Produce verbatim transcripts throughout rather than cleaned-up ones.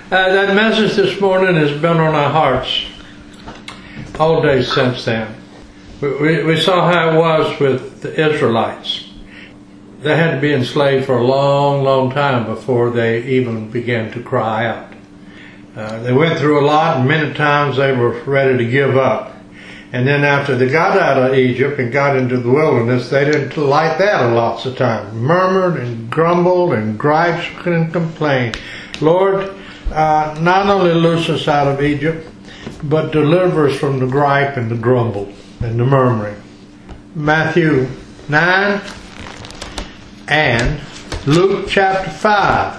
Uh, that message this morning has been on our hearts all day since then. We, we, we saw how it was with the Israelites. They had to be enslaved for a long, long time before they even began to cry out. Uh, they went through a lot, and many times they were ready to give up. And then after they got out of Egypt and got into the wilderness, they didn't like that lots of times. Murmured and grumbled and griped and complained. Lord, uh, not only loose us out of Egypt, but deliver us from the gripe and the grumble and the murmuring. Matthew nine and Luke chapter five.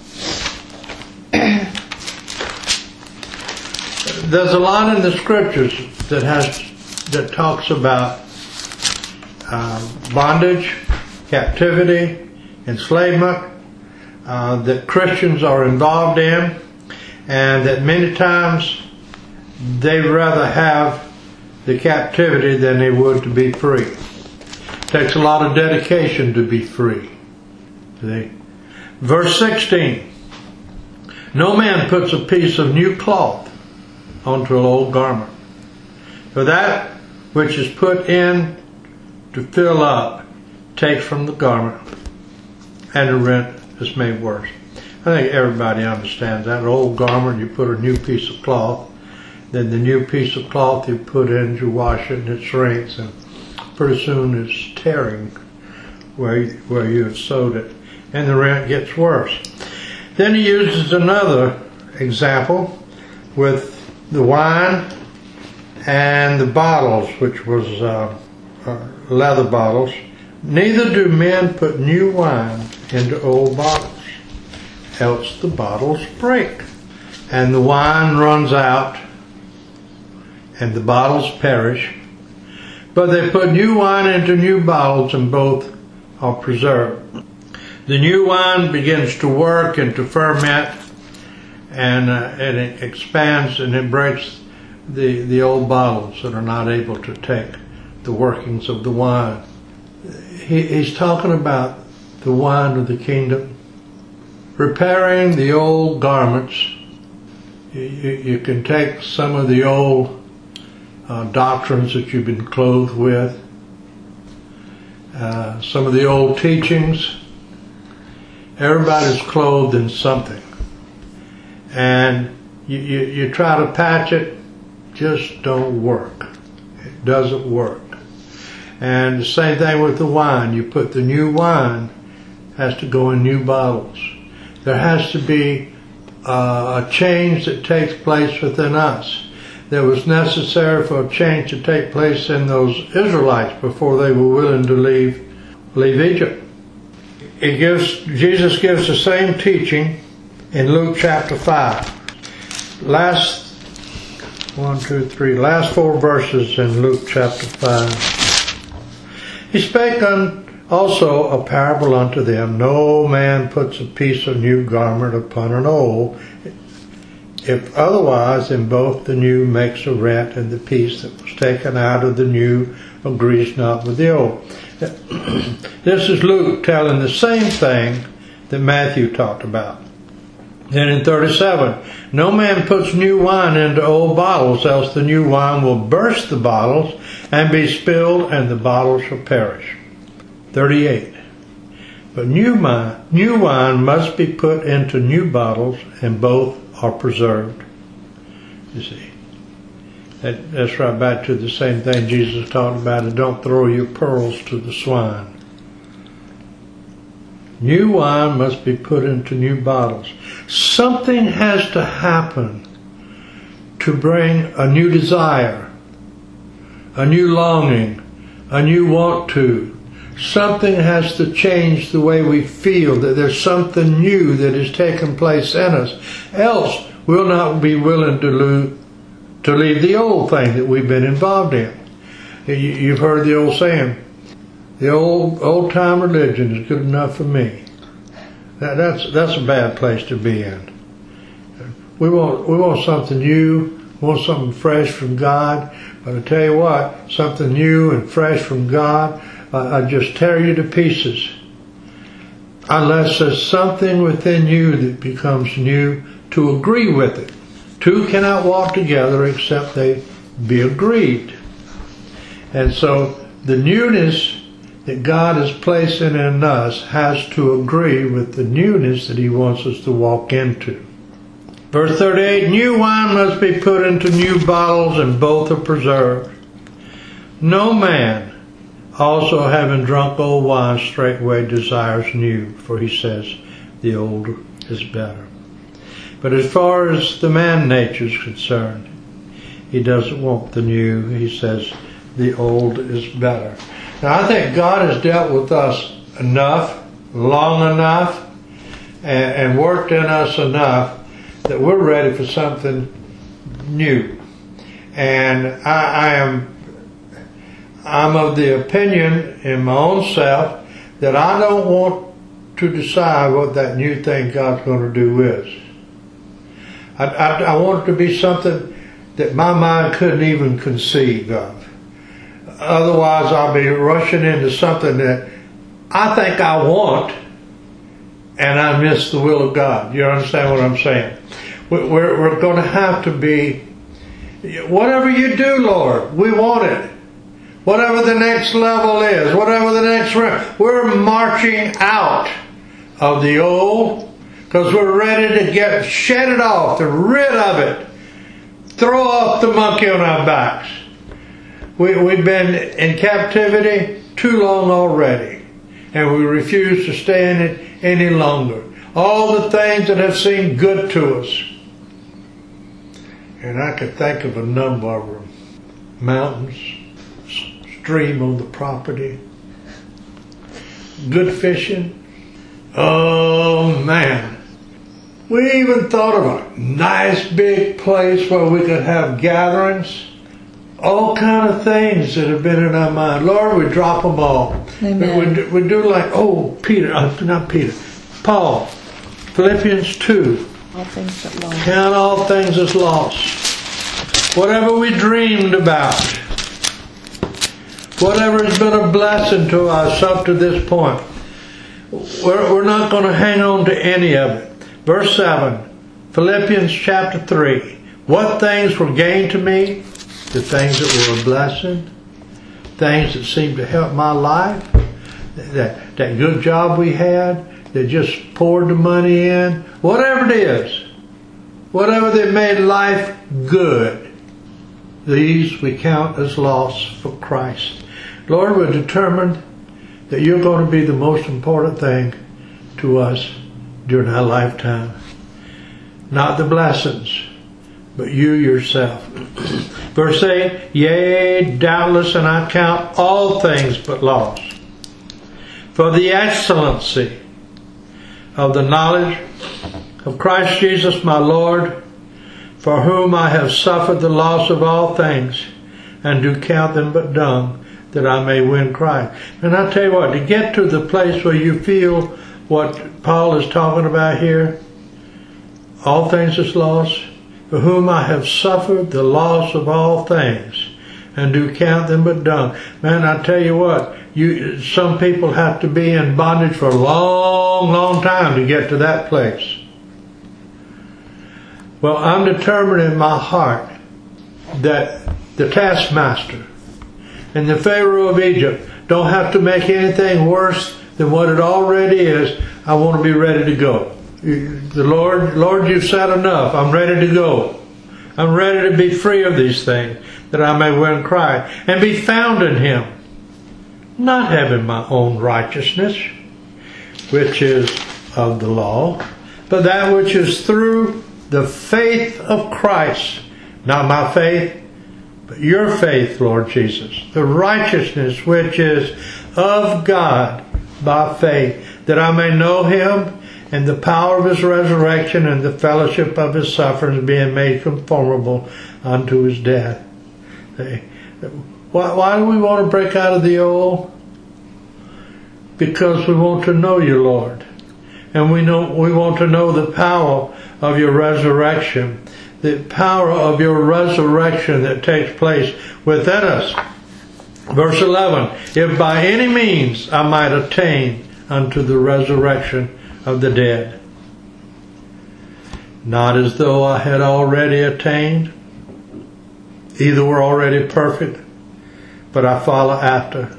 There's a lot in the scriptures that has that talks about uh, bondage, captivity, enslavement, uh, that Christians are involved in, and that many times they rather have the captivity than they would to be free. It takes a lot of dedication to be free. See? Verse sixteen. No man puts a piece of new cloth onto an old garment. For that which is put in to fill up takes from the garment, and the rent is made worse. I think everybody understands that. An old garment, you put a new piece of cloth, then the new piece of cloth you put in, you wash it, and it shrinks, and pretty soon it's tearing where you, where you have sewed it, and the rent gets worse. Then he uses another example with the wine and the bottles, which was uh, uh, leather bottles. Neither do men put new wine into old bottles, else the bottles break, and the wine runs out, and the bottles perish. But they put new wine into new bottles, and both are preserved. The new wine begins to work and to ferment, and, uh, and it expands and it breaks the, the old bottles that are not able to take the workings of the wine. He, he's talking about the wine of the kingdom. Repairing the old garments. You, you, you can take some of the old uh, doctrines that you've been clothed with, uh, some of the old teachings. Everybody's clothed in something. And you, you, you try to patch it, just don't work. It doesn't work. And the same thing with the wine. You put the new wine, has to go in new bottles. There has to be uh, a change that takes place within us. That was necessary for a change to take place in those Israelites before they were willing to leave, leave Egypt. It gives, Jesus gives the same teaching in Luke chapter five. Last one, two, three, last four verses in Luke chapter five. He spake un, also a parable unto them. No man puts a piece of new garment upon an old. If otherwise, then both the new makes a rent, and the piece that was taken out of the new agrees not with the old. This is Luke telling the same thing that Matthew talked about. Then in thirty-seven, no man puts new wine into old bottles, else the new wine will burst the bottles and be spilled, and the bottles shall perish. thirty-eight, but new wine, new wine must be put into new bottles, and both are preserved. You see, that, that's right back to the same thing Jesus talked about, and don't throw your pearls to the swine. New wine must be put into new bottles. Something has to happen to bring a new desire, a new longing, a new want to. Something has to change the way we feel, that there's something new that is taking place in us. Else we'll not be willing to, lose, to leave the old thing that we've been involved in. You've heard the old saying, the old old time religion is good enough for me. That, that's that's a bad place to be in. We want we want something new, we want something fresh from God. But I tell you what, something new and fresh from God, uh, I just tear you to pieces. Unless there's something within you that becomes new to agree with it. Two cannot walk together except they be agreed. And so the newness that God is placing in us has to agree with the newness that He wants us to walk into. Verse thirty-eight, new wine must be put into new bottles, and both are preserved. No man, also having drunk old wine, straightway desires new, for he says, the old is better. But as far as the man nature is concerned, he doesn't want the new. He says, the old is better. Now I think God has dealt with us enough, long enough, and, and worked in us enough that we're ready for something new. And I, I am I'm of the opinion in my own self that I don't want to decide what that new thing God's going to do is. I, I, I want it to be something that my mind couldn't even conceive of. Otherwise I'll be rushing into something that I think I want and I miss the will of God. You understand what I'm saying? We're, we're going to have to be, whatever you do, Lord, we want it. Whatever the next level is, whatever the next round, we're marching out of the old because we're ready to get shed it off, to rid of it, throw off the monkey on our backs. We, we've been in captivity too long already, and we refuse to stay in it any longer. All the things that have seemed good to us, and I could think of a number of them. Mountains, stream on the property, good fishing. Oh man, we even thought of a nice big place where we could have gatherings. All kind of things that have been in our mind. Lord, we drop them all. Amen. We, we do like, oh, Peter, uh, not Peter, Paul, Philippians two. All things but lost. Count all things as lost. Whatever we dreamed about, whatever has been a blessing to us up to this point, we're, we're not going to hang on to any of it. Verse seven, Philippians chapter three. What things were gained to me? The things that were a blessing, things that seemed to help my life, that, that good job we had, that just poured the money in, whatever it is, whatever that made life good, these we count as loss for Christ. Lord, we're determined that you're going to be the most important thing to us during our lifetime. Not the blessings, but you yourself. Verse eight, yea, doubtless, and I count all things but loss, for the excellency of the knowledge of Christ Jesus my Lord, for whom I have suffered the loss of all things, and do count them but dung, that I may win Christ. And I tell you what, to get to the place where you feel what Paul is talking about here, all things is lost, for whom I have suffered the loss of all things, and do count them but dung. Man, I tell you what, you some people have to be in bondage for a long, long time to get to that place. Well, I'm determined in my heart that the taskmaster and the Pharaoh of Egypt don't have to make anything worse than what it already is. I want to be ready to go. The Lord, Lord, you've said enough. I'm ready to go. I'm ready to be free of these things, that I may win Christ and be found in Him, not having my own righteousness, which is of the law, but that which is through the faith of Christ. Not my faith, but your faith, Lord Jesus. The righteousness which is of God by faith, that I may know Him and the power of His resurrection and the fellowship of His sufferings, being made conformable unto His death. Why, why do we want to break out of the old? Because we want to know you, Lord. And we know we want to know the power of your resurrection. The power of your resurrection that takes place within us. Verse eleven, if by any means I might attain unto the resurrection of the dead. not as though I had already attained, either were already perfect, but I follow after.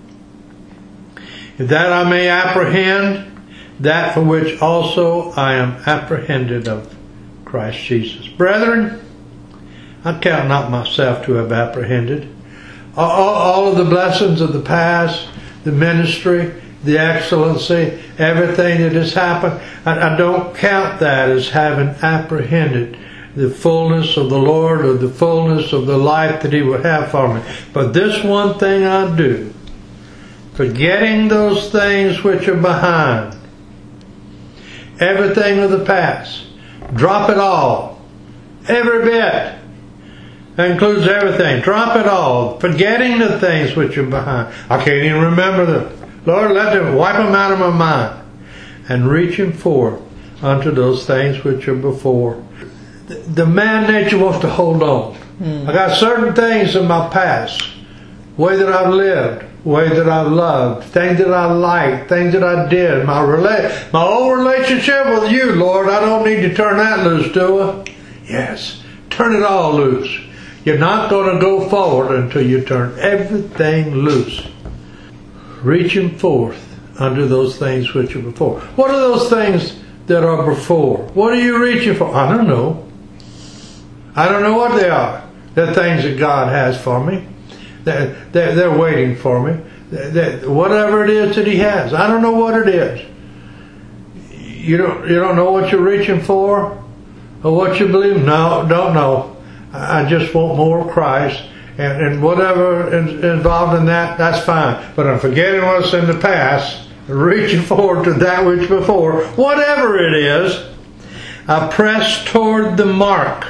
If that I may apprehend that for which also I am apprehended of Christ Jesus. Brethren, I count not myself to have apprehended. All, all of the blessings of the past, the ministry, the excellency, everything that has happened, I, I don't count that as having apprehended the fullness of the Lord or the fullness of the life that He would have for me. But this one thing I do, forgetting those things which are behind, everything of the past, drop it all, every bit. That includes everything. Drop it all, forgetting the things which are behind. I can't even remember them. Lord, let them wipe them out of my mind, and reaching forth unto those things which are before. The man nature wants to hold on. Mm. I got certain things in my past, way that I've lived, way that I've loved, things that I liked, things that I did, my rela- my old relationship with you, Lord, I don't need to turn that loose, do I? Yes, turn it all loose. You're not going to go forward until you turn everything loose. Reaching forth unto those things which are before. What are those things that are before? What are you reaching for? I don't know. I don't know what they are. They're things that God has for me. They're, they're, they're waiting for me. They're, they're, whatever it is that He has. I don't know what it is. You don't, you don't know what you're reaching for? Or what you believe? No, don't know. I just want more of Christ. And, and whatever is involved in that, that's fine. But I'm forgetting what's in the past, reaching forward to that which before. Whatever it is, I press toward the mark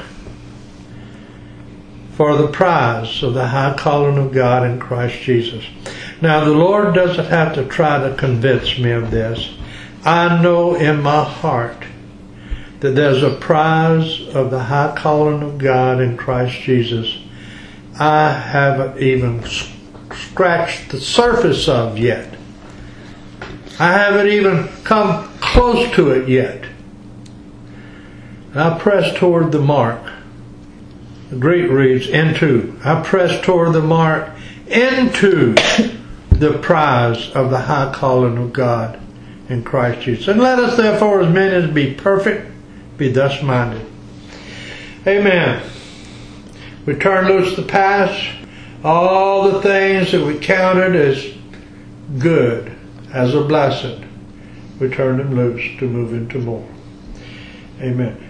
for the prize of the high calling of God in Christ Jesus. Now, the Lord doesn't have to try to convince me of this. I know in my heart that there's a prize of the high calling of God in Christ Jesus I haven't even scratched the surface of yet. I haven't even come close to it yet. I press toward the mark. The Greek reads, into. I press toward the mark, into the prize of the high calling of God in Christ Jesus. And let us therefore as men as be perfect, be thus minded. Amen. We turn loose the past, all the things that we counted as good, as a blessing. We turn them loose to move into more. Amen.